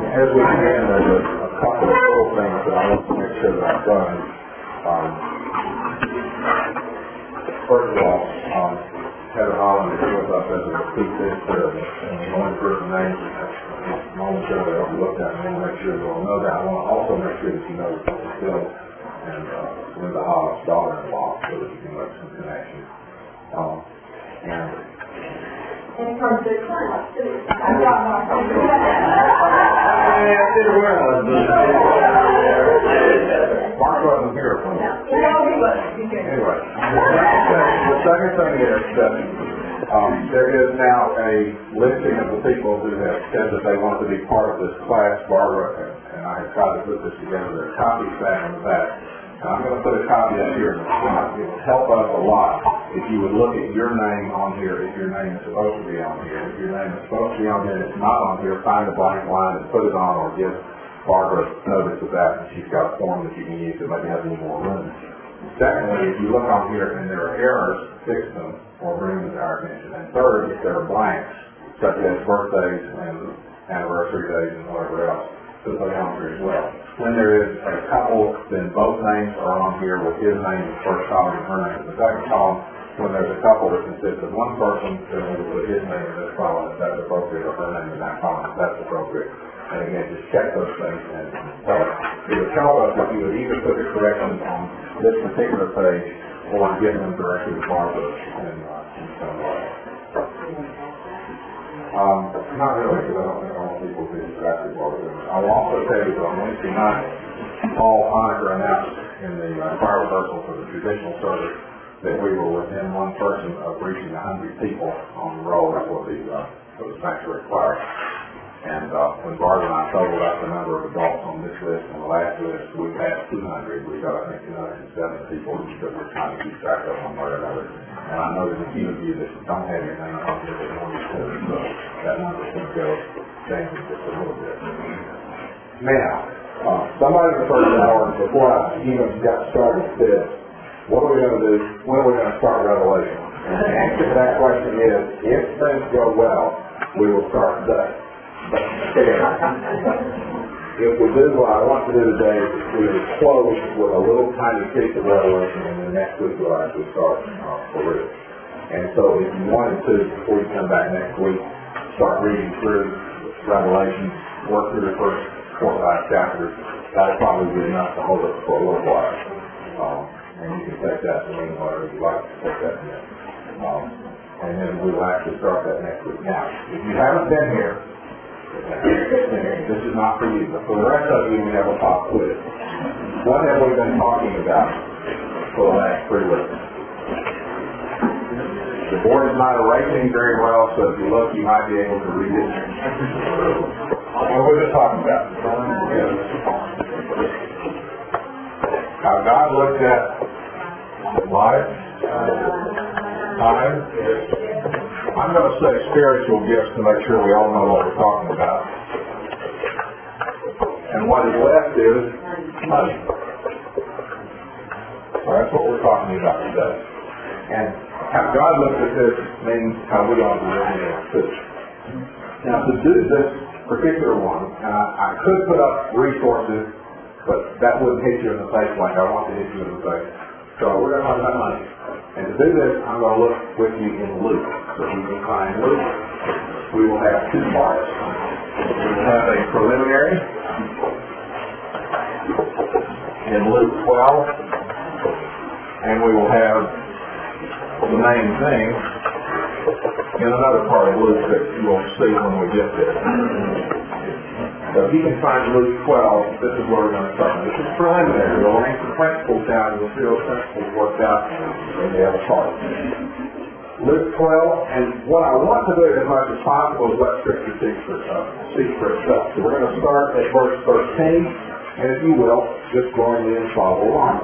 As we begin, there's a couple of little things that I want to make sure that I've done. First of all, Heather Holland is with us as a repeat visitor, and going through the names momentarily overlooked that, and I want to make sure you'll know that. I want to also make sure that you know Bill and Linda Hobbs' daughter-in-law, so that you can make some connections. And from the class, too. I got my phone. I didn't realize that. Mark wasn't here for me. Anyway, the second thing is that there is now a listing of the people who have said that they want to be part of this class. Barbara and I have tried to put this together. There are copies back in the back. I'm going to put a copy up here in the front. It will help us a lot if you would look at your name on here, if your name is supposed to be on here. If your name is supposed to be on here and it's not on here, find a blank line and put it on, or give Barbara notice of that, and she's got a form that you can use that maybe has a little more room. Secondly, if you look on here and there are errors, fix them or bring them to our attention. And third, if there are blanks, such as birthdays and anniversary days and whatever else, put those on here as well. When there is a couple, then both names are on here with his name in the first column and her name in the second column. When there's a couple that consists of one person, then we will put his name in this column if that's appropriate, or her name in that column if that's appropriate. And again, just check those things and tell us. It would help us if you would either put the corrections on this particular page or give them directly to Barbara in some way. Not really, because I don't think I want people to do exactly what we're doing. I will also tell you that on Wednesday night, Paul Honaker announced in the choir rehearsal for the traditional service that we were within one person of reaching 100 people on the roll for the sanctuary choir. And when Barbara and I totaled up the number of adults on this list and the last list, we passed 200. We got, I think, 207 people that we're trying to keep track of one way or another. And I know there's a few of you that don't have your name on here that want to, so that number's going to go down just a little bit. Now, somebody in the first hour, before I even got started, said, what are we going to do? When are we going to start Revelation? And the answer to that question is, if things go well, we will start today. If we do what I want to do today, we will close with a little tiny piece of Revelation, and then next week we'll actually start for real. And so if you wanted to, before you come back next week, start reading through Revelation, work through the first 4 or 5 chapters, that'll probably be enough to hold us for a little while. And you can take that to mean whatever you like to take that to mean. And then we will actually start that next week. Now, if you haven't been here, this is not for you, but for the rest of you, we have a pop quiz. What have we been talking about for the last 3 weeks? The board is not erasing very well, so if you look, you might be able to read it. What have we been talking about? How God looked at life, time. I'm going to say spiritual gifts to make sure we all know what we're talking about. And what is left is money. So that's what we're talking about today. And how God looks at this means how we ought to live in it too. Now to do this particular one, and I could put up resources, but that wouldn't hit you in the face like I want to hit you in the face. So we're going to talk about money. And to do this, I'm going to look with you in Luke. So we can find Luke. We will have 2 parts. We will have a preliminary in Luke 12, and we will have the main thing in another part of Luke that you will see when we get there. So if you can find Luke 12, this is where we're going to start. This is preliminary. We'll lay some principles down, and we'll see those principles worked out in the other part. Luke 12, and what I want to do as much as possible is let Scripture speak for itself. So we're going to start at verse 13, and if you will, just join me and follow along.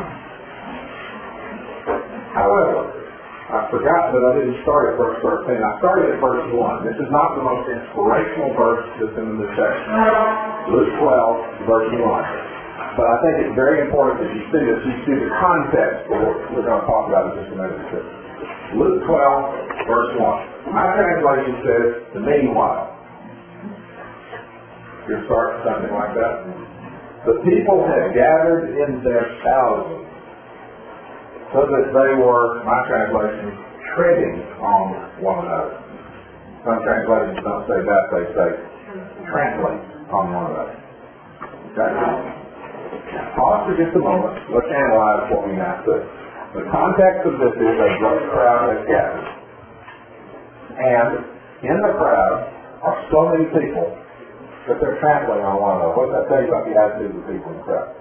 However, I forgot that I didn't start at verse 13. I started at verse 1. This is not the most inspirational verse that's in the New Testament. Luke 12, verse 1. But I think it's very important that you see this. You see the context for what we're going to talk about in just a minute. Luke 12, verse 1. My translation says, the meanwhile. You're starting something like that. The people had gathered in their thousands, so that they were, my translation, treading on one another. Some translations don't say that, they say trampling on one another. Okay? Pause for just a moment. Let's analyze what we now see. The context of this is a great crowd has gathered. And in the crowd are so many people that they're trampling on one another. What does that tell you about the attitude of the people in the crowd?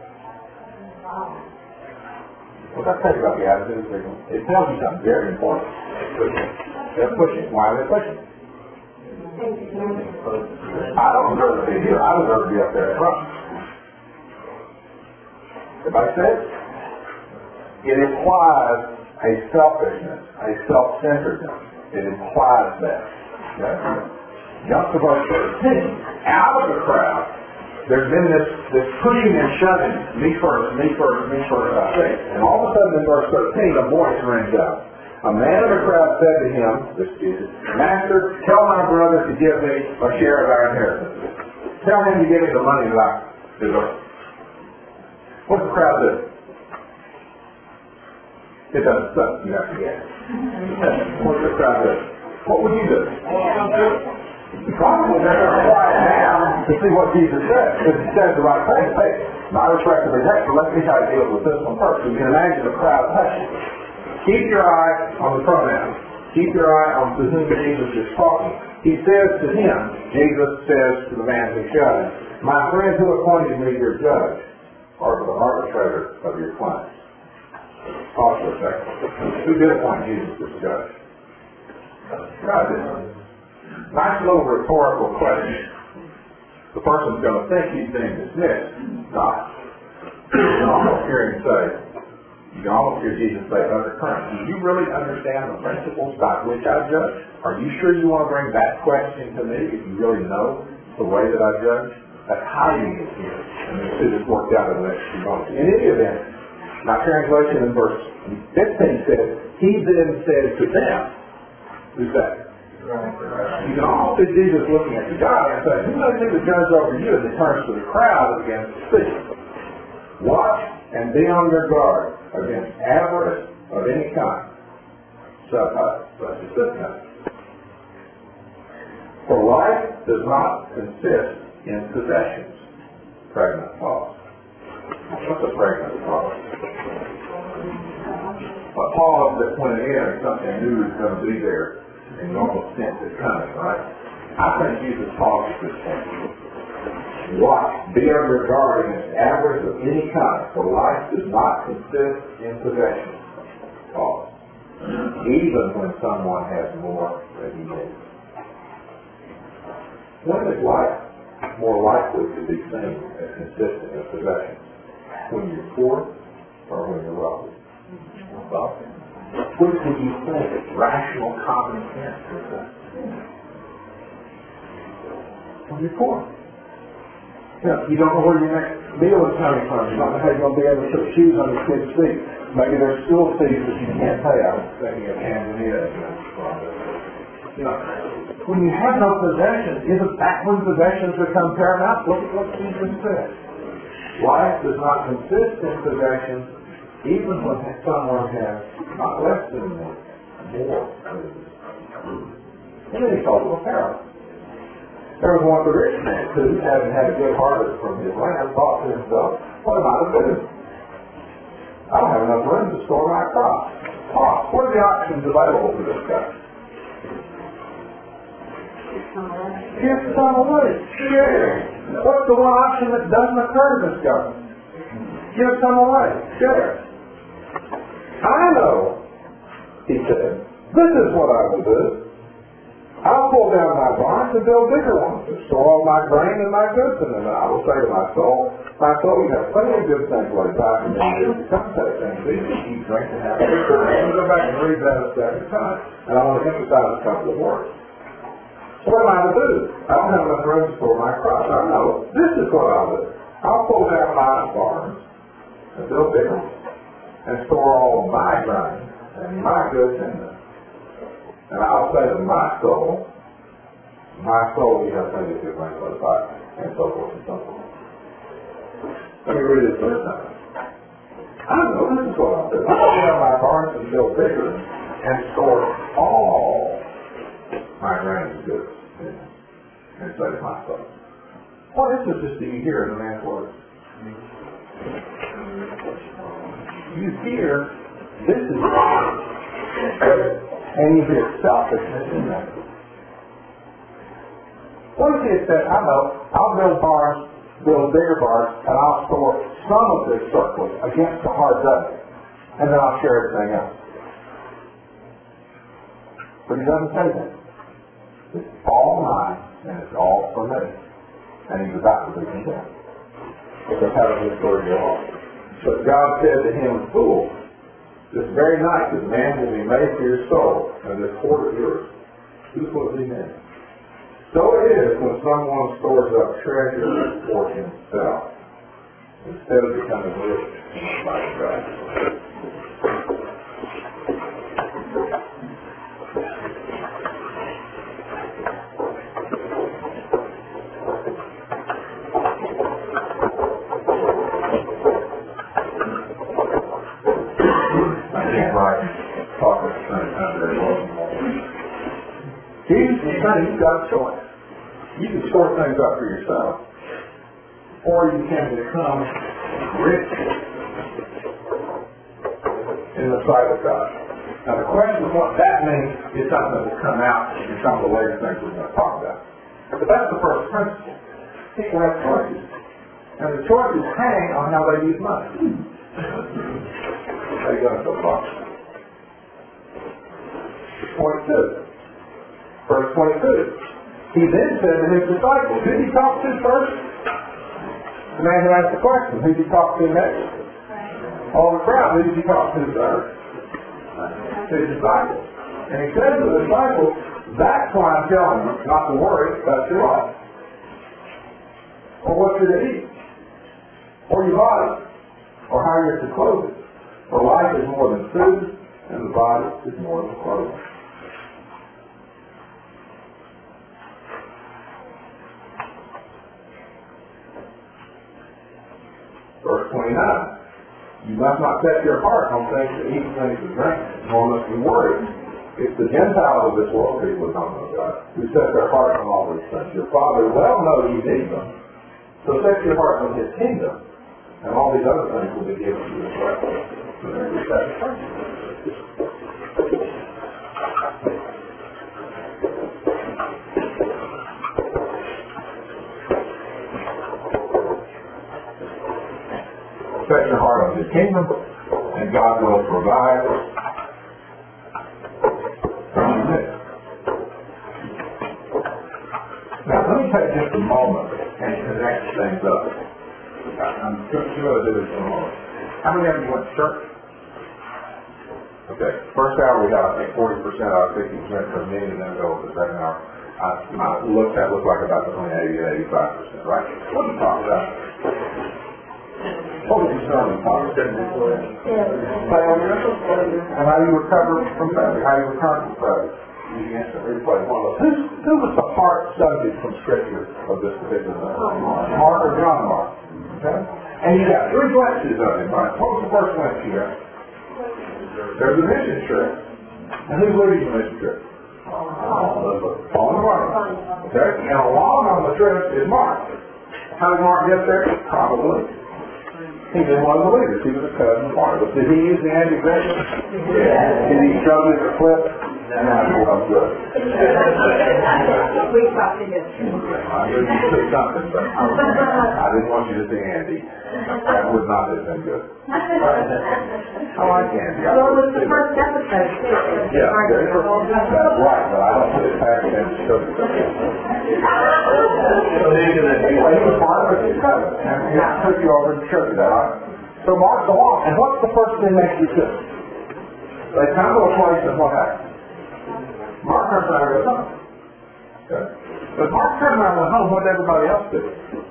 What does that tell you about the attitude of the people? It tells you something very important. They're pushing. Why are they pushing? I don't deserve to be here. I deserve to be up there front. Everybody say it? It implies a selfishness, a self-centeredness. It implies that. Okay? Jump to verse 13. Out of the crowd, there's been this pushing and shoving. Me first, me first, me first, I think. And all of a sudden in verse 13, a voice rings out. A man in the crowd said to him, this is Jesus, Master, tell my brother to give me a share of our inheritance. Tell him to give me the money that I deserve. What's the crowd do? It doesn't suck. You have to guess. What's the crowd do? What would you do? Probably they're going to quiet down to see what Jesus says. Because he says the right thing. Hey, not respectful of but let's see how he deals with this one first. You can imagine the crowd hushing. Keep your eye on the pronouns. Keep your eye on to whom Jesus is talking. He says to him, Jesus says to the man who's shouting, my friend who appointed me your judge, or the arbitrator of your claims. Pause for a second. Who did appoint Jesus as judge? God did. Nice little rhetorical question. The person's going to think he's being dismissed. Not. You can almost hear him say, you can almost hear Jesus say, do you really understand the principles by which I judge? Are you sure you want to bring that question to me if you really know the way that I judge? That's hiding it here. And we'll see this worked out in the next few moments. In any event, my translation in verse 15 says, he then said to them, who's that? You can almost see Jesus looking at the guy and saying, who knows who the judge over you? And he turns to the crowd and begins to speak. Watch and be on your guard against avarice of any kind, such as this kind. For life does not consist in possessions. Pregnant pause. What's a pregnant pause? A pause that when it ends, something new is going to be there. And you almost sense it coming, right? I think Jesus paused at this point. Watch, be on your guard against avarice of any kind, for life does not consist in possession. Pause. Even when someone has more than he needs. When is life more likely to be seen as consistent in possession? When you're poor or when you're wealthy? Which would you think is rational common sense is that? When you're poor. You don't know where your next meal is coming from. You don't know how you're going to be able to put shoes on your kids' feet. Maybe there's school fees that you can't pay. I was thinking of Tanzania. When you have no possessions, isn't that when possessions become paramount? Look at what Jesus said. Life does not consist in possessions, even when someone has not less than more. And then he told them a parable. There was one of the rich men who, having had a good harvest from his land, thought to himself, what am I to do? I don't have enough room to store my crops. What are the options available to this guy? Give some away. Share. What's the one option that doesn't occur to this guy? Give some away. Share. I know, he said, this is what I will do. I'll pull down my barns and build bigger ones and store all my grain and my goods in them. And I will say to my soul, you have plenty of good things laid by and then you come to things. Eat, drink, and have a good time. I'm going to go back and read that a second time. And I want to emphasize a couple of words. So what am I to do? I don't have enough room to store my crops. I know. This is what I'll do. I'll pull down my barns and build bigger ones and store all my grain and my goods in them. And I'll say to my soul, My soul, you have plenty of good things by the fire, and so forth and so forth. Let me read this verse now. I know this is what I'll do. I'll open up my barns and build bigger and store all my grain and goods and say to my soul. What emphasis do you hear in the man's words? You hear, this is God. And you hear selfishness in that. What if he had said, I know, I'll build barns, build bigger barns, and I'll store some of this surplus against the hard day, and then I'll share everything else. But he doesn't say that. It's all mine, and it's all for me. And he's about to be content. Because how does this story go on? But God said to him, fool, this very night this man will be made for your soul, and this hoard of yours. Who's what he meant? So it is when someone stores up treasure for himself, instead of becoming rich by Christ. Jesus is saying you've got a choice. You can store things up for yourself, or you can become rich in the sight of God. Now the question of what that means is something that will come out in some of the later things we're going to talk about. But that's the first principle. People have choices. And the choices hang on how they use money. How you going so far? 22. Verse 22. He then said to his disciples, who did he talk to first? The man who asked the question. Who did he talk to next? All the crowd. Who did he talk to third? His disciples. And he said to the disciples, that's why I'm telling you not to worry about your life. Or what you're to eat. Or your body. Or how you're to clothe it. For life is more than food, and the body is more than clothing. Verse 29. You must not set your heart on things to eat, things to drink, nor must be worried. It's the Gentiles of this world, people who don't know God, who set their heart on all these things. Your Father well knows you need them. So set your heart on His kingdom, and all these other things will be given to you as well. So there's your second principle. Set your heart on His kingdom, and God will provide from this. Now, let me take just a moment and connect things up. I'm going to do this in a moment. How many of you went to church? Okay. First hour we got, I think, 40% out, 60% for me, and then go to the second hour. That looked like about between 80 and 85%, right? What are you talking about? What was your sermon talking about? Failure. And how you recover from failure. How you return from failure. You can replay one of those. Who was the heart subject from Scripture of this particular thing? Mark or John Mark. Okay? And you got three glimpses of him, right? What was the first glimpse you got? There's a mission trip. And who's leading the mission trip? On the way. Okay? And along on the trip is Mark. How did Mark get there? Probably. He didn't one of the leaders. He was a cousin of Barnabas. Did he use the anti-executive? Yeah. Did he show this clip? No, I'm good. We talked to him. I knew you said something, but I didn't want you to say Andy. That would not have been good. I like Andy. Well, it was the first episode, too. Yeah, that's right, but I don't put it back in and show you. He was Barnabas' cousin, and he took you over and showed you that, right? So Mark's along, and what's the first thing that you do? They come to a place, and what happens? Mark turns around and goes home. Okay. But Mark turned around and went home. What did everybody else do?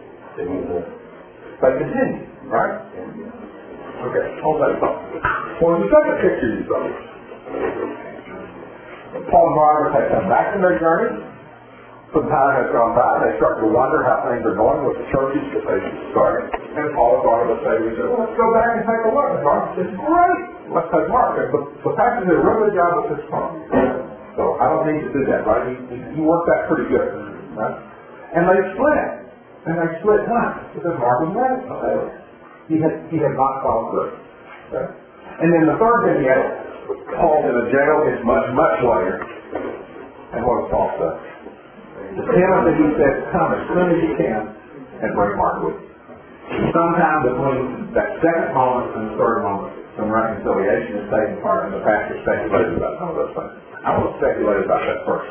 They continue, right? Okay, hold that thought. Well, the second picture you saw, Paul and Barnabas had come back from their journey, some time has gone by, and they start to wonder how things are going with the churches that they started. And Paul started to say, well, let's go back and take a look. And Mark says, great, let's take Mark. The pastor did a really good job with this part. So I don't need to do that, right? He worked that pretty good, right? And they split. And they split why? Because Mark was mad at them. He had not followed through. Okay? And then the third vignette, Paul's in a jail. It's much, much later. And what does Paul say? To Timothy, he said, come as soon as you can and bring Mark with you. Sometime between that second moment and the third moment, some reconciliation is taking part, and the pastor speculated about some of those things. I want to speculate about that first.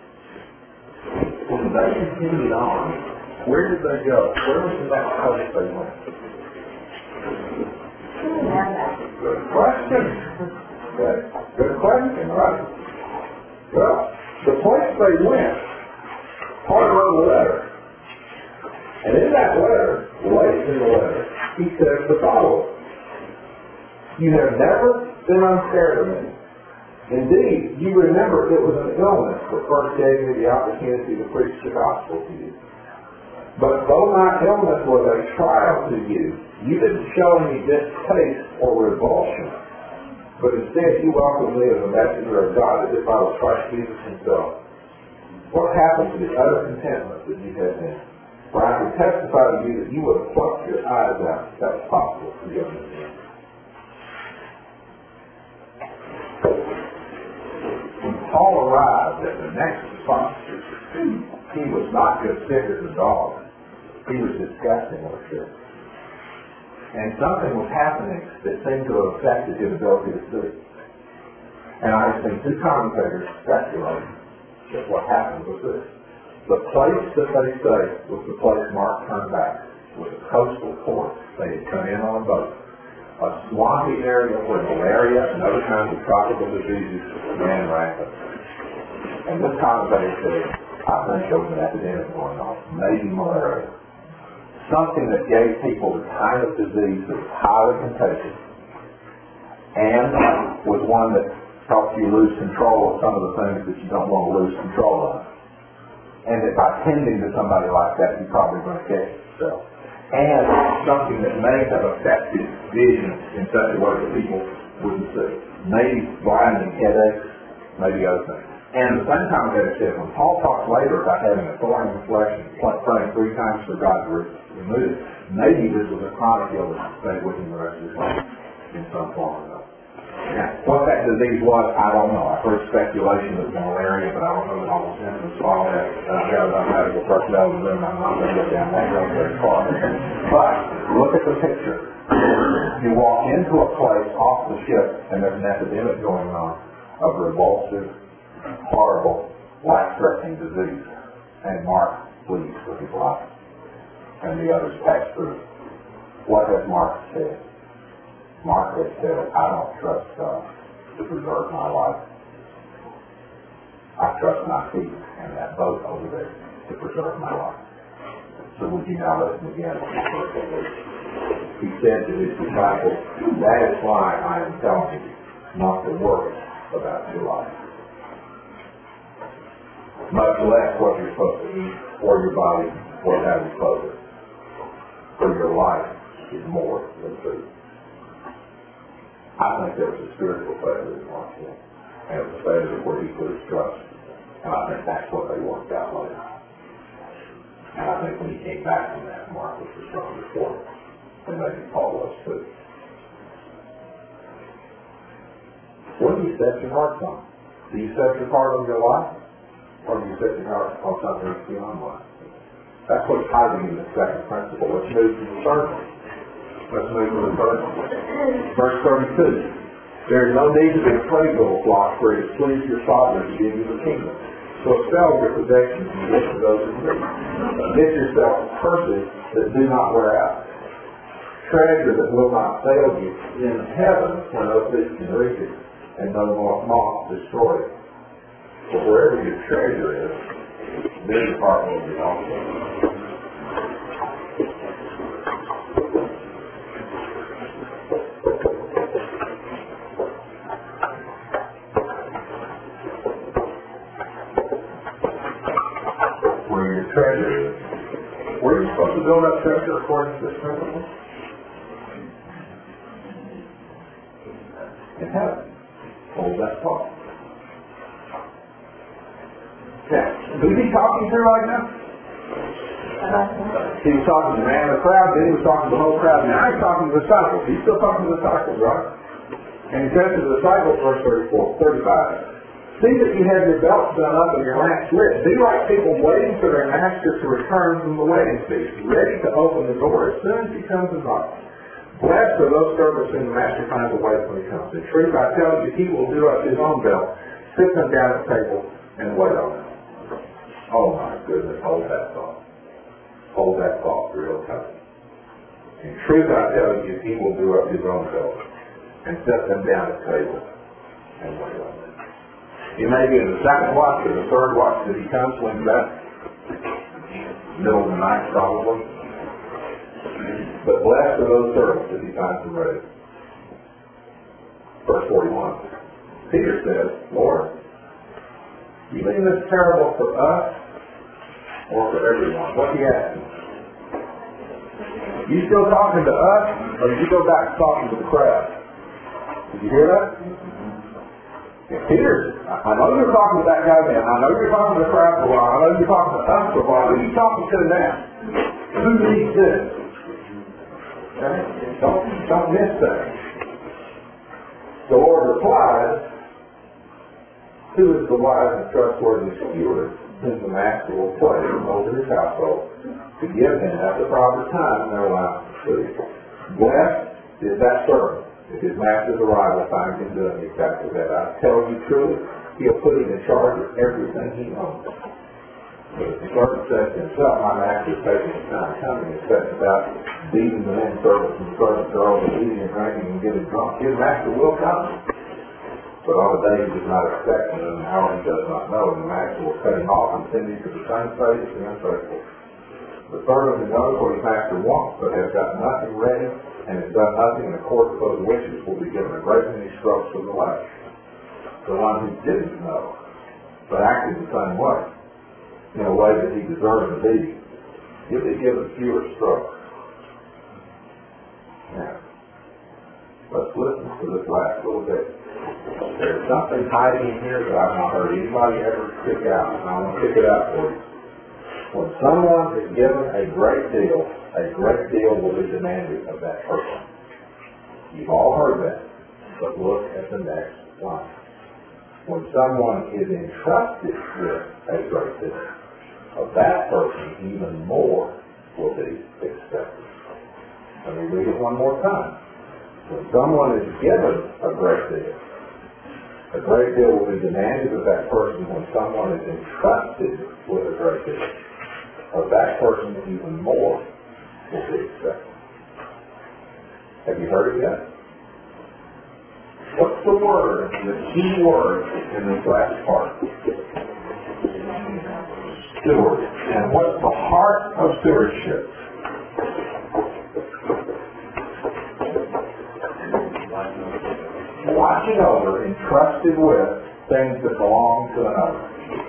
When they continued on, where did they go? Where was the next place they went? Good question. Good question, right? Well, the place they went, Paul wrote a letter. And in that letter, late in the letter, he says the following. You have never been unfair to me. Indeed, you remember it was an illness that first gave me the opportunity to preach the gospel to you. But though my illness was a trial to you, you didn't show any distaste or revulsion. But instead, you welcomed me as a messenger of God as if I was Christ Jesus himself. What happened to the utter contentment that you had then? For I can testify to you that you would have plucked your eyes out if that was possible for you. When Paul arrived at the next spot, he was not just sick as a dog. He was disgusting with sick. And something was happening that seemed to have affected his ability to see. And I have seen two commentators speculating that what happened was this. The place that they say was the place Mark turned back was a coastal port. They had come in on a boat. A swampy area where malaria and other kinds of tropical diseases ran rampant. And this commentator said, I think there was an epidemic going on, maybe malaria. Something that gave people the kind of disease that was highly contagious and was one that helped you lose control of some of the things that you don't want to lose control of. And that by tending to somebody like that, you're probably going to catch yourself. And something that may have affected vision in such a way that people wouldn't see. Maybe blinding headaches, maybe other things. And the same commentator said, when Paul talks later about having a thorn in the flesh and praying 3 times for God to remove it, maybe this was a chronic illness that stayed with him the rest of his life in some form or another. Now, what that disease was, I don't know. I've heard speculation that it was malaria, but I don't know that all the symptoms of all that. I've got a medical personnel in the room. I'm not going to go down that road very far. But look at the picture. You walk into a place off the ship, and there's an epidemic going on of revulsive, horrible, life-threatening disease. And Mark flees for his life. And the others pass through. What has Mark said? Mark has said, I don't trust God to preserve my life. I trust my feet and that boat over there to preserve my life. So would you now listen again to the verse of this? He said to his disciples, that is why I am telling you not to worry about your life. Much less what you're supposed to eat or your body or how you clothe it. For your life is more than food. I think there was a spiritual failure in Mark's life. And it was a failure where he put his trust. And I think that's what they worked out later. And I think when he came back from that, Mark was the stronger for it. And maybe Paul was too. What do you set your heart on? Do you set your heart on your life? Or do you set your heart on something that's beyond life? That's what's hiding in the second principle. Let's move to the third one. Let's move to the third one. Verse 32. There is no need to be afraid, little flock, for it is pleased your Father to give you the kingdom. So sell your possessions and give to those in need. Get yourself purses that do not wear out. Treasure that will not fail you in heaven where no thief can reach it and no moth destroy it. For wherever your treasure is, there your heart will be also. Were you supposed to build up treasure according to this principle? In heaven. Hold that thought. Now, who's he talking to right now? He was talking to the man in the crowd, then he was talking to the whole crowd. Now he's talking to the disciples. He's still talking to the disciples, right? And he says to the disciples, verse 35, see that you have your belts done up and your lamps lit. Be like people waiting for their master to return from the wedding feast, ready to open the door as soon as he comes and knocks. Blessed are those servants whom the master finds awake when he comes. In truth, I tell you, he will do up his own belt, sit them down at the table, and wait on them. Oh my goodness, hold that thought. Hold that thought real tight. In truth, I tell you, he will do up his own belt, and set them down at the table, and wait on them. He may be in the second watch or the third watch that he comes. When's that? Middle of the night, probably. But blessed are those servants that he finds them ready. Verse 41. Peter says, Lord, you mean this parable for us or for everyone? What's he asking? You still talking to us, or did you go back to talking to the crowd? Did you hear that? Peter, I know you're talking to that guy then. I know you're talking to the crowd for a while. I know you're talking to us for a while. Who are you talking to now? Who needs this? Okay? Don't miss that. The Lord replies, who is the wise and trustworthy steward whom the master will place over his household to give him at the proper time their allowance of food? Blessed is that servant if his master's arrival finds him doing exactly that. I tell you truly, he'll put him in charge of everything he owns. But if the servant says to himself, my master is taking his time coming and sets about beating the men servants and servant girls and eating and drinking and getting drunk, his master will come. But on the day he does not expect him, and an hour he does not know, and the master will cut him off and send him to the same place and unfaithful. The servant who knows what his master wants, but has got nothing ready, and has done nothing in accordance with those wishes, will be given a great many strokes of the lash. The one who didn't know, but acted the same way, in a way that he deserved to be, he'll be given fewer strokes. Now, let's listen to this last little bit. There's something hiding in here that I've not heard anybody ever pick out, and I want to pick it out for you. When someone is given a great deal will be demanded of that person. You've all heard that, but look at the next line. When someone is entrusted with a great deal, of that person even more will be expected. Let me read it one more time. When someone is given a great deal will be demanded of that person. When someone is entrusted with a great deal, of that person even more will be expected. Have you heard it yet? What's the word, the key word in this last part? Steward. And what's the heart of stewardship? Watching over, entrusted with things that belong to another.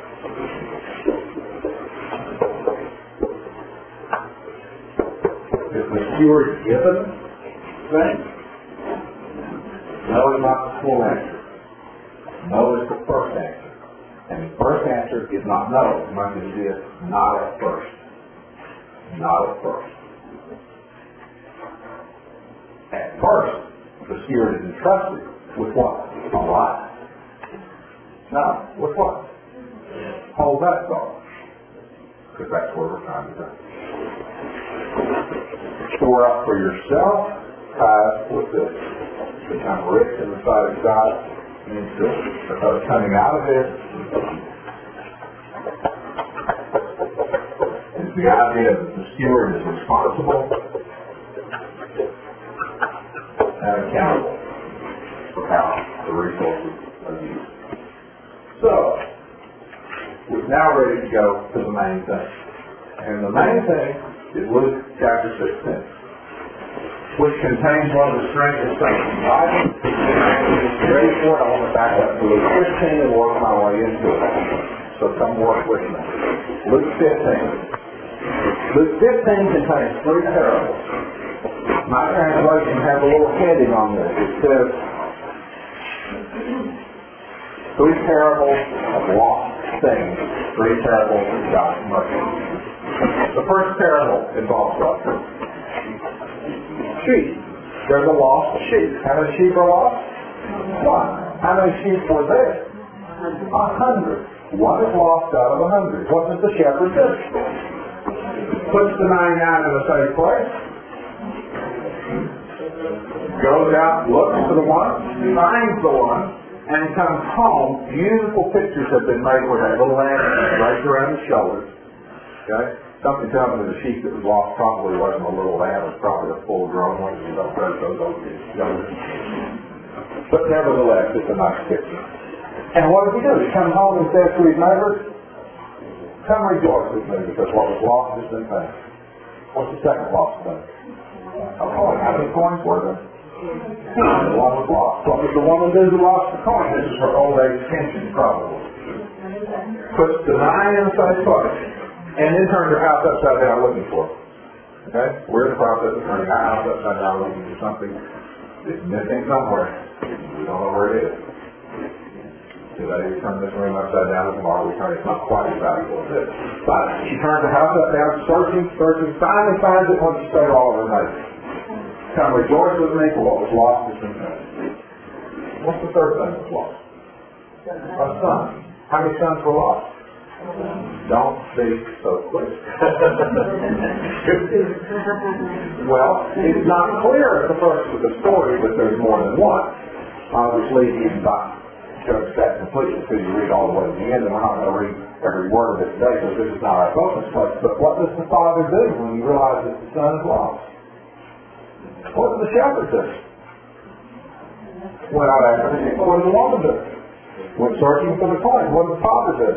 Is the steward given things? No is not the full answer. No is the first answer. And the first answer is not no, as much as it is not at first. Not at first. At first, the steward is entrusted with what? A lot. Now, with what? Hold that thought. Because that's where we're trying to go. Store up for yourself, tithe with this. Become rich in the sight of God and silver. Because coming out of this is the idea that the steward is responsible and accountable for how the resources are used. So, we're now ready to go to the main thing. And the main thing is Luke chapter 16. Which contains one of the strangest things in the Bible. Ready for it? I want to back up to Luke 15 and work my way into it. So come work with me. Luke 15. Luke 15 contains three parables. My translation has a little heading on this. It says, three parables of lost things, three parables of God's mercy. The first parable involves what? Sheep. There's a lost sheep. How many sheep are lost? One. How many sheep were there? 100. One is lost out of 100. What does the shepherd do? Puts the 99 in a safe place. Goes out, looks for the one, finds the one, and comes home. Beautiful pictures have been made where that little lamb right around his shoulders. Okay? Something tells me the sheep that was lost probably wasn't a little lamb, it was probably a full-grown one. You don't those younger. But nevertheless, it's a nice picture. And what does he do? He comes home and says to his neighbors, come rejoice with me because what was lost has been found. What's the second lost thing? A coin. How many coins were there? The one was lost. What was the woman do who lost the coin? This is her old age pension, probably. Puts the 9 in the safe place, and then turns her house upside down looking for it. Okay? We're in the process of turning our house upside down looking for something that's missing somewhere. We don't know where it is. Today we turn this room upside down, and tomorrow we turn it not quite as valuable as this. But she turns the house upside down, searching, finally finds it when she stayed all of her neighbors. Come rejoice with me for what was lost has been found. What's the third thing that was lost? A son. How many sons were lost? Don't speak so quick. Well, it's not clear at the first of the story that there's more than one. Obviously, he's not judged that completely until you read all the way to the end, and we're not going to read every word of it today because this is not our focus place. But what does the father do when he realizes the son is lost? What does the shepherd do? Went out after him. What did the woman do? Went searching for the coin. What did the father do?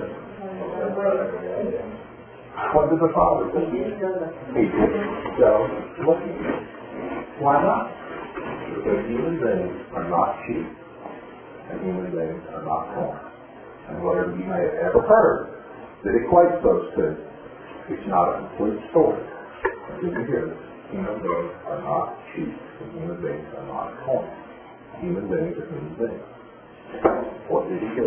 What did the father do? He didn't go looking. Why not? Because human beings are not sheep, and human beings are not corn. And whatever you may have ever heard that equates those two, it's not a complete story. Did you hear this? Human beings are not sheep, and human beings are not corn. Human beings are human beings. What did he do?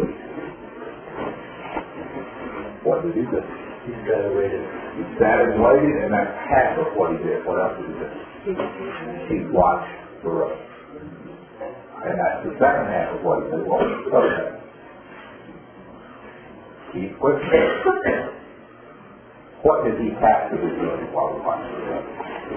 What did he do? He sat and waited. He sat and waited, and that's half of what he did. What else did he do? He watched the road. And that's the second half of what he did. What was the third half? He quit. What did he have to be doing while he watched the road?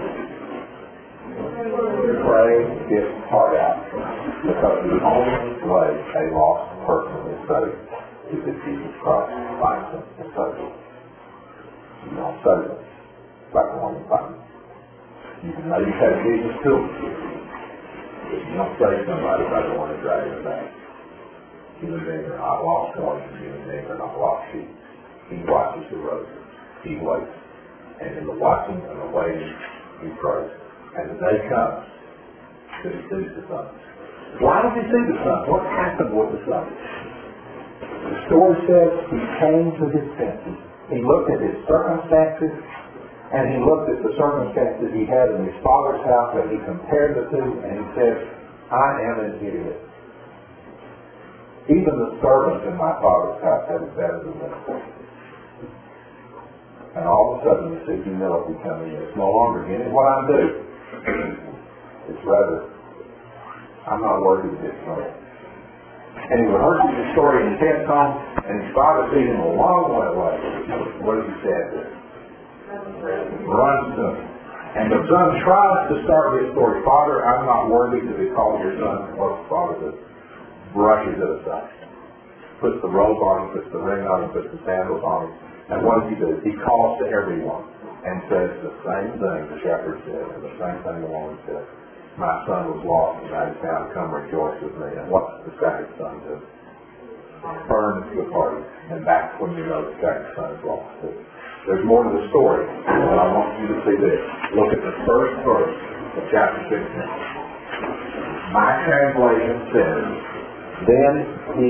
Pray his heart out. Because the only way a lost person is saved is that Jesus Christ finds them and saves them. You don't save them like the one you find. You can know you have Jesus too. But you don't save somebody by the one who drags them back. Human beings are not lost coins, and human beings are not lost sheep. He watches the road. He waits. And in the watching and the waiting, he prays. And the day comes that he sees the sun. Why does he see the sun? What happened with the sun? The story says he came to his senses. He looked at his circumstances, and he looked at the circumstances he had in his father's house, and he compared the two, and he said, I am an idiot. Even the servants in my father's house have it better than this. And all of a sudden you see humility coming in. It's no longer getting what I'm due. It's rather, I'm not worthy to get something. And he rehearses the story in his head home, and his father sees him a long way away. What does he say after? Runs to him. And the son tries to start his story. Father, I'm not worthy to be called your son. What the father does? Brushes it aside. Puts the robe on him, puts the ring on him, puts the sandals on him. And what does he do? He calls to everyone and says the same thing the shepherd said, and the same thing the woman said. My son was lost and now he's found. Come rejoice with me. And what does the second son do? Burns the party. And that's when you know the second son is lost. There's more to the story, but I want you to see this. Look at the first verse of chapter 16. My translation says, then he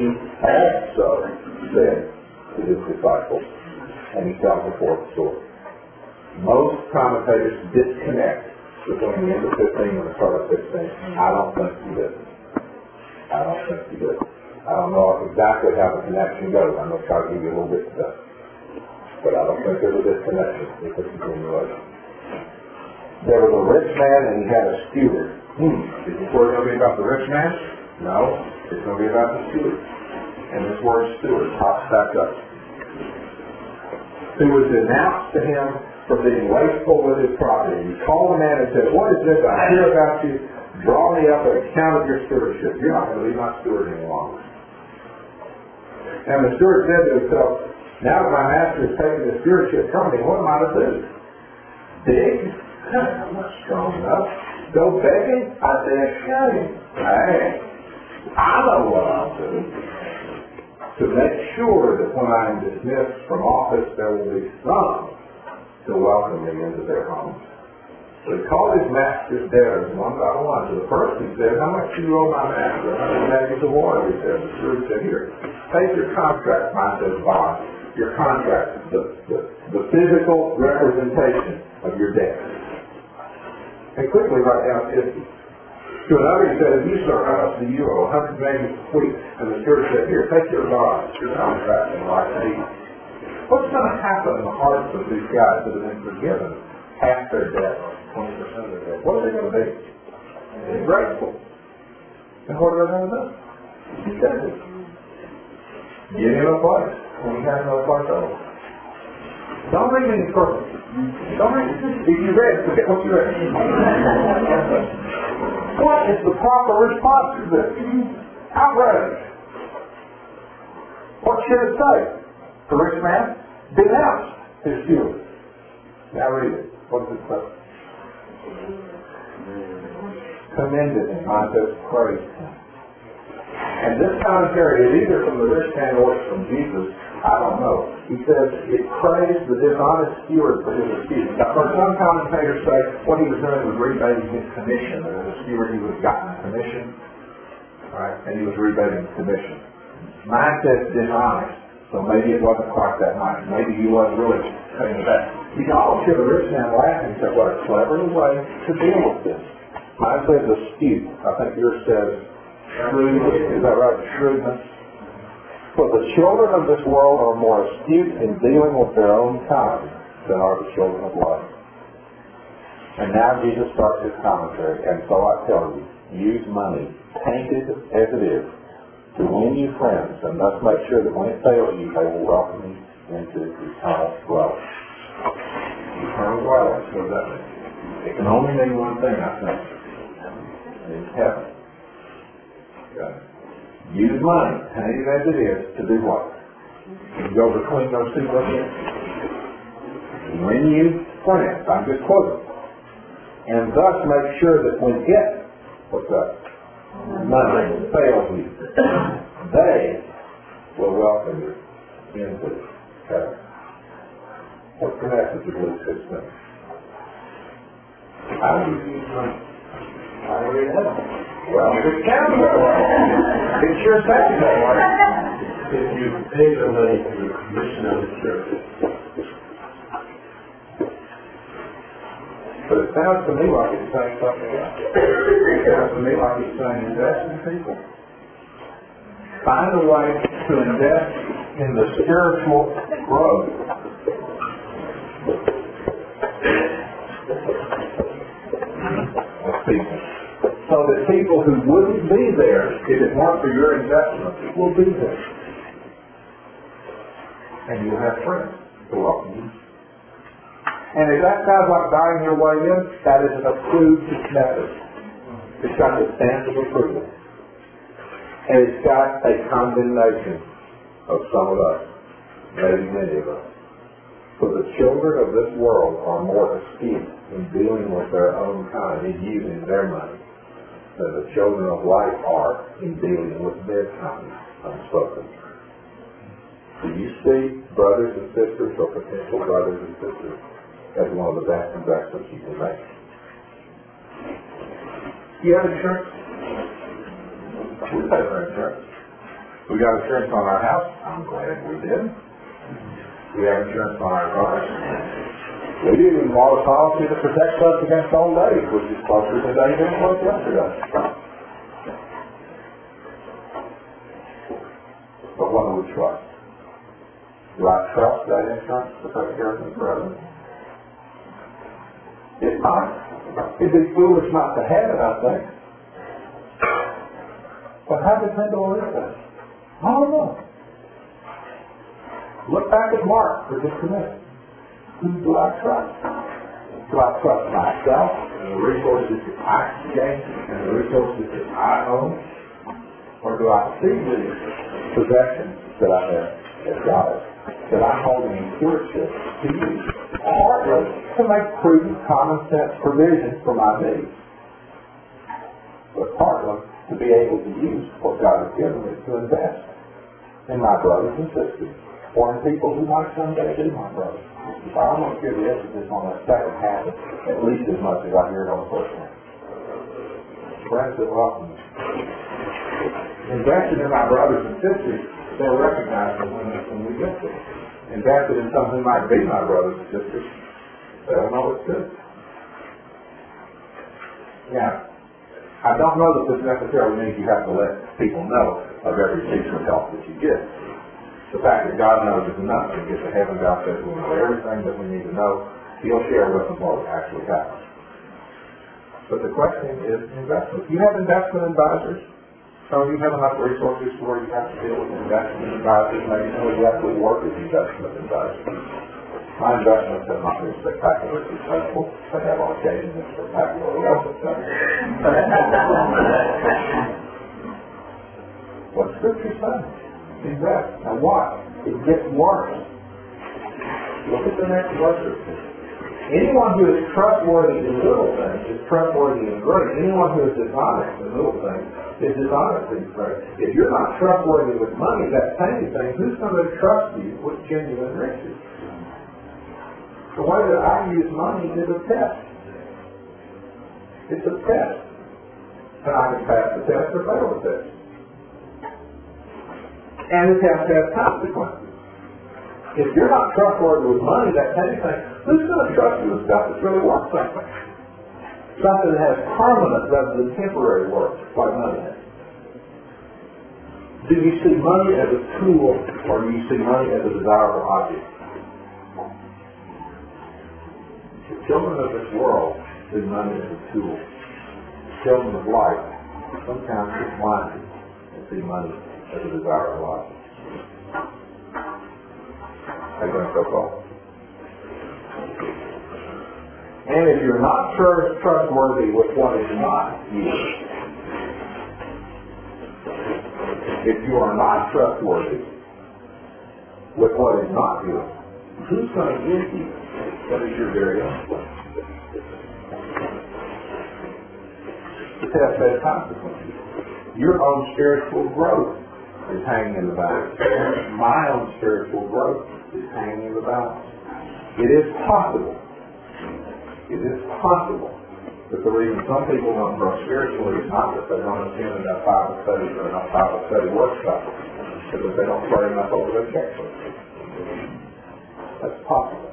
also said to his disciples, and he tells the fourth story. Most commentators disconnect between the end of 15 and the start of 16. I don't think he did. I don't know exactly how the connection goes. I'm going to try to give you a little bit today. But I don't think there's a disconnection. It's a continuation. There was a rich man and he had a steward. Is this word going to be about the rich man? No. It's going to be about the steward. And this word steward pops back up. Who was denounced to him for being wasteful with his property. He called the man and said, "What is this I hear about you? Draw me up an account of your stewardship. You're not going to be my steward any longer." And the steward said to himself, "Now that my master has taken the stewardship from me, what am I to do? Dig? I'm not strong enough. Go begging? I say a shame. Hey, I know what I'll do. To make sure that when I am dismissed from office, there will be some to welcome me into their homes." So he called his master's debtors one by one. To the first he said, "How much do you owe my master?" "100 bags of oil," he said. The steward said, "Here, take your contract." Mine says bond. Your contract, the physical representation of your debt. And quickly write down 50. To another he said, "You, sir, how much do you owe?" 100 bags of wheat. And the steward said, "Here, take your bond, your contract, and write 80. What's going to happen in the hearts of these guys that have been forgiven half their debt, 20% of their debt? What are they going to be? They're grateful. And what are they going to do? He said it. Get in a place when you have no place over. Don't read any further. Don't read it. If you read it, forget what you read. What is the proper response to this? Outrage. What should it say? The rich man denounced his steward. Now read it. What does it say? Commended him. Mine says praised him. And this commentary is either from the rich man or it's from Jesus. I don't know. He says it praised the dishonest steward for his excuse. Now, for some commentators say what he was doing was rebating his commission. As a steward, he would have gotten a commission, right? And he was rebating his commission. Mine says dishonest. So maybe it wasn't quite that nice. Maybe he wasn't really saying that. You can all hear the rich man laughing and say, "What a clever way to deal with this." Mine says astute. I think yours says shrewdness. Is that right? Shrewdness. For the children of this world are more astute in dealing with their own kind than are the children of light. And now Jesus starts his commentary. And so I tell you, use money, tainted as it is, to win you friends, and thus make sure that when it fails you, they will welcome you into eternal dwelling. Eternal dwelling, what does that mean? It can only mean one thing, I think. It's heaven. Okay. Use money, tainted as it is, to do what? You go between those two locations. Win you friends. I'm just quoting. And thus make sure that when it, what's that? Money fails you, they will welcome you into heaven. What's the message of Luke 16? How do you use money? How do you heaven? Well, it sounds that way. It sure sounds that way. If you pay the money to the commission of the church. But it sounds to me like it's saying something else. It sounds to me like it's saying invest in people. Find a way to invest in the spiritual growth of people. So that people who wouldn't be there if it weren't for your investment will be there. And you'll have friends to welcome you. And if that sounds like buying your way in, that is an approved method. It's got the stamp of approval. And it's got a condemnation of some of us, maybe many of us. For the children of this world are more astute in dealing with their own kind, in using their money, than the children of light are in dealing with their kind, unspoken. Do you see brothers and sisters or potential brothers and sisters as one of the best investments you can make? You have insurance? We pay for insurance. We got insurance on our house. I'm glad we did. We have insurance on our cars. We didn't even want a policy that protects us against old age, which is closer today than it was yesterday. But what do we trust? Do I trust that insurance to take care of me forever? It might. It'd be foolish not to have it, I think. But how dependable is that? I don't know. Look back at Mark for just a minute. Who do I trust? Do I trust myself and the resources that I gain and the resources that I own? Or do I see these possessions that I have as God, that I'm holding in stewardship to use, partly to make prudent, common sense provisions for my needs, but partly to be able to use what God has given me to invest in my brothers and sisters, or in people who might someday be my brothers. I almost give the emphasis on the second half at least as much as I hear it on the first one. Friends that welcome me. Invested in my brothers and sisters, they'll recognize them when we get there. Invested in something that might be my brothers and sisters, they'll know it's good. Now, I don't know that this necessarily means you have to let people know of every piece of help that you get. The fact that God knows is enough to get to heaven. God says we'll know everything that we need to know. He'll share with us what actually happens. But the question is investment. You have investment advisors. So you have enough resources to where you have to deal with investment advisors. Maybe some of you have to work with investment advisors. My investments have not been spectacularly successful. They have on occasion been spectacularly unsuccessful. What Scripture says? Invest. Now watch. It gets worse. Look at the next verse. Anyone who is trustworthy in little things is trustworthy in great. Anyone who is dishonest in little things is dishonest in great. If you're not trustworthy with money, that tiny thing, who's going to trust you with genuine riches? The way that I use money is a test. It's a test. And I can pass the test or fail the test. And the test has consequences. If you're not trustworthy with money, that tiny thing, who's going to trust you with stuff that's really worth something? Something that has permanent rather than temporary worth, like money has. Do you see money as a tool, or do you see money as a desirable object? The children of this world see money as a tool. Children of light sometimes get blinded and see money as a desirable object. How you going so far? And if you're not trustworthy with what is not yours, if you are not trustworthy with what is not yours, who's going to give you what is your very own? The test has consequences. Your own spiritual growth is hanging in the balance. My own spiritual growth is hanging in the balance. It is possible that the reason some people don't grow spiritually is not that they don't attend enough Bible studies or enough Bible study workshops, but that they don't pray enough over their checkbook. That's possible.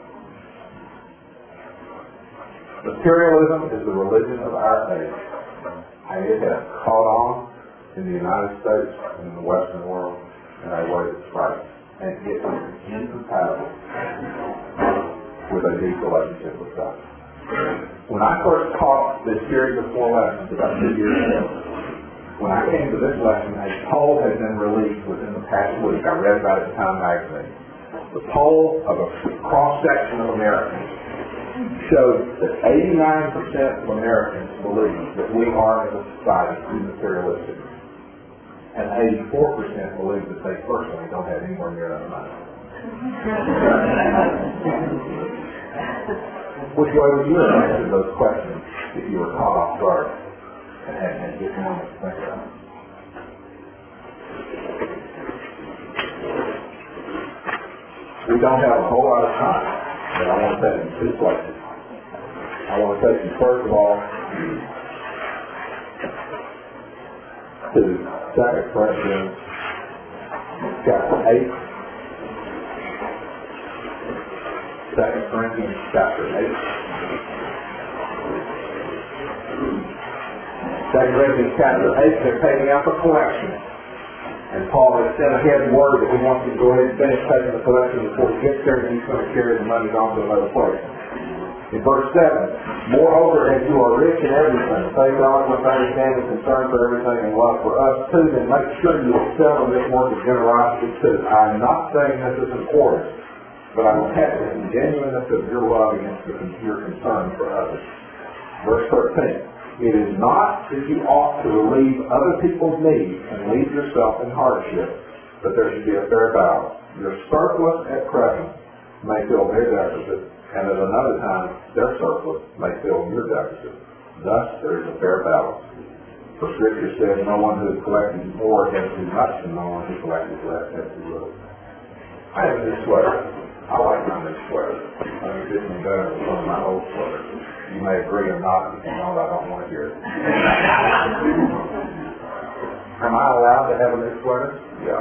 Materialism is the religion of our age, and it has caught on in the United States and in the Western world in a way that's frightening. And it is incompatible with a deep relationship with God. When I first taught this series of 4 lessons about 2 years ago, when I came to this lesson, a poll had been released within the past week. I read about it in Time magazine. The poll of a cross-section of Americans showed that 89% of Americans believe that we are, as a society, too materialistic. And 84% believe that they personally don't have anywhere near enough money. Which way would you have answered those questions if you were caught off guard and had just a moment to think about it? We don't have a whole lot of time, but I want to take you 2 places. I want to take you, first of all, to 2 Corinthians chapter 8. 2 2 Corinthians chapter 8. 2 Corinthians chapter 8, they're taking out the collection. And Paul has sent ahead word that he wants to go ahead and finish taking the collection before he gets there, and he's going to carry the money on to another place. In verse 7, moreover, as you are rich in everything, faith, eloquence, understanding, concern for everything, and love for us too, then make sure you excel in this work of generosity too. I'm not saying this is important, but I will have it in the genuineness of your love against your concern for others. Verse 13. It is not that you ought to relieve other people's needs and leave yourself in hardship, but there should be a fair balance. Your surplus at present may fill their deficit, and at another time their surplus may fill your deficit. Thus there is a fair balance. For Scripture says, no one who has collected more has too much, and no one who collected less has too little. I have a new sweater. I like my new sweater. I think it fits me better than some of my old sweaters. You may agree or not, if you know I don't want to hear it. Am I allowed to have a new sweater? Yeah.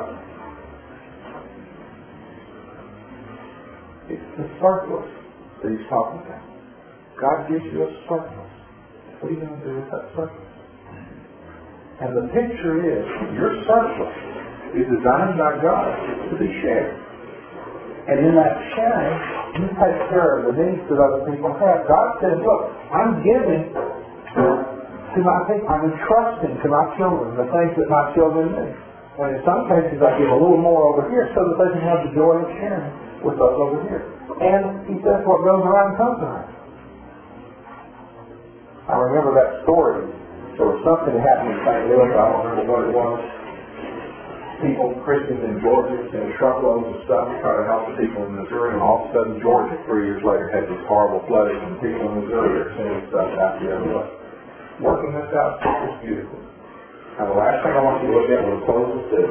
It's the surplus that he's talking about. God gives you a surplus. What are you going to do with that surplus? And the picture is, your surplus is designed by God to be shared. And in that sharing, you take care of the needs that other people have. God says, look, I'm giving to my people. I'm entrusting to my children the things that my children need. And in some cases, I give a little more over here so that they can have the joy of sharing with us over here. And he says, what goes around comes around. I remember that story. There was something that happened in St. Louis. I don't remember what it was. People, Christians in Georgia, sent truckloads of stuff to try to help the people in Missouri, and all of a sudden Georgia, 3 years later, had this horrible flooding, and people in Missouri are sending stuff out the other way. Working this out is beautiful. Now the last thing I want you to look at when we close with this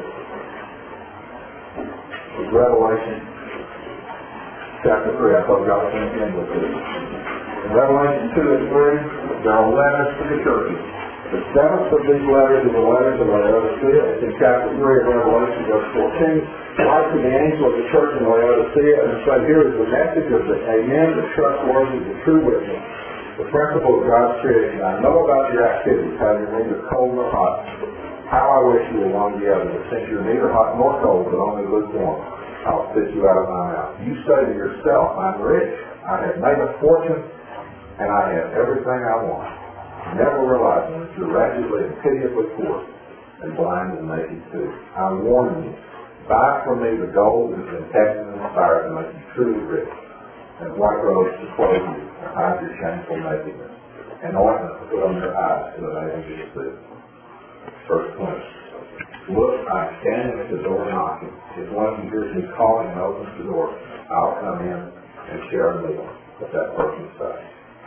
is Revelation chapter 3. I told you I was going to end with this. In Revelation 2 and 3, there are letters to the churches. The seventh of these letters is a letter to Laodicea. It's in chapter 3 of Revelation, verse 14. Write to the angel of the church in Laodicea and say, here is the message of the Amen, the trustworthy, the true witness, the principle of God's creation. I know about your activities, how you're neither cold nor hot. How I wish you were one of the other, but since you're neither hot nor cold, but only lukewarm, I'll spit you out of my mouth. You say to yourself, I'm rich, I have made a fortune, and I have everything I want. Never realizing that you're wretchedly and pitiably poor and blind and naked too. I warn you, buy from me the gold that has been tested and fire to make you truly rich, and white robes to clothe you and hide your shameful nakedness, and ointment to put on your eyes so that I may be see. Verse 20. Look, I'm standing at the door knocking. If one of you hears me calling and opens the door, I'll come in and share a meal with that person's side.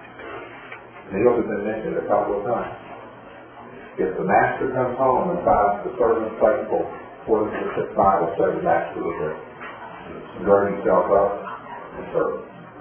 Meals have been mentioned a couple of times. If the master comes home and finds the servant faithful, what does the Bible say the master will do? Gird himself up and serve.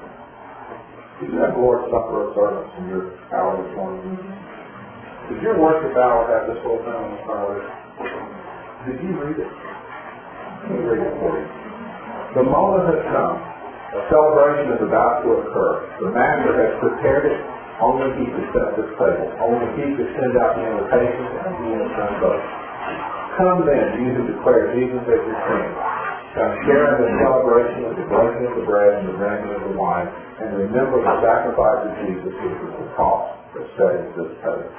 Did you have Lord's Supper of servants in your hour this morning? Did your worship hour have this whole thing on the fire? Did you read it? Let me read it for you. The moment has come. A celebration is about to occur. The master has prepared it. Only he can set this table. Only he can send out the invitations, and he has done both. Come then, you who declare Jesus as your King. Come share in the celebration of the breaking of the bread and the drinking of the wine, and remember the sacrifice of Jesus, which was the cost of setting this table.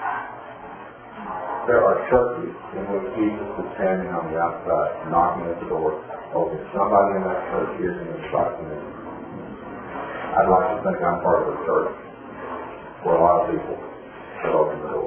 There are churches in which Jesus is standing on the outside, knocking at the door, hoping somebody in that church hears him and invites him in. I'd like to think I'm part of a church where a lot of people have opened the door.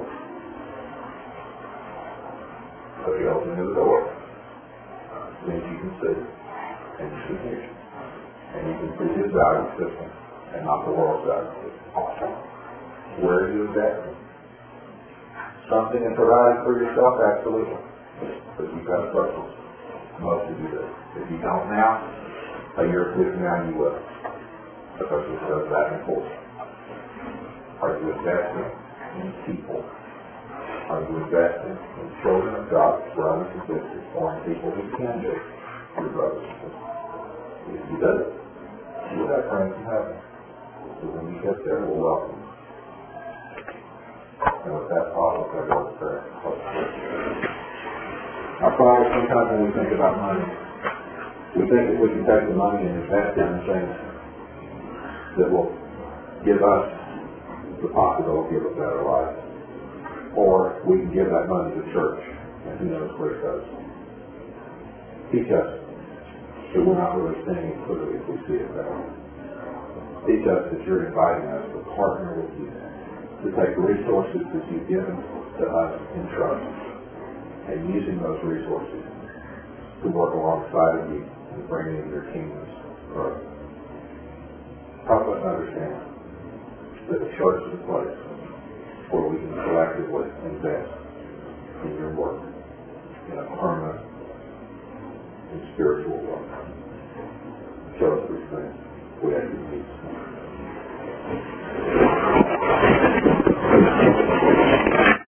So if you open the door, it means you can see, and you can hear, and you can see his value system, and not the world's value system. Where are you investing? Something in providing for yourself, absolutely. But you've got a purpose. Most of you do. If you don't now, a year or two from now you will. Because it goes back and forth. Are you investing in people? Are you investing in children of God, brothers and sisters, or in people who can be your brothers and sisters? If you do, We'll have friends in heaven. So when you get there, we'll welcome you. And with that thought, let's have a Lord's Prayer. Our Father, sometimes when we think about money, we think that we can take the money and invest it in things that will give us the possibility of a better life. Or we can give that money to church, and who knows where it goes. Teach us that we're not really seeing it clearly if we see it that way. Teach us that you're inviting us to partner with you, to take resources that you've given to us in trust, and using those resources to work alongside of you and bring in your kingdom's growth. Help us understand that the church is a place where we can collectively invest in your work in a permanent and spiritual way. Show us these things. We ask you in Jesus' name.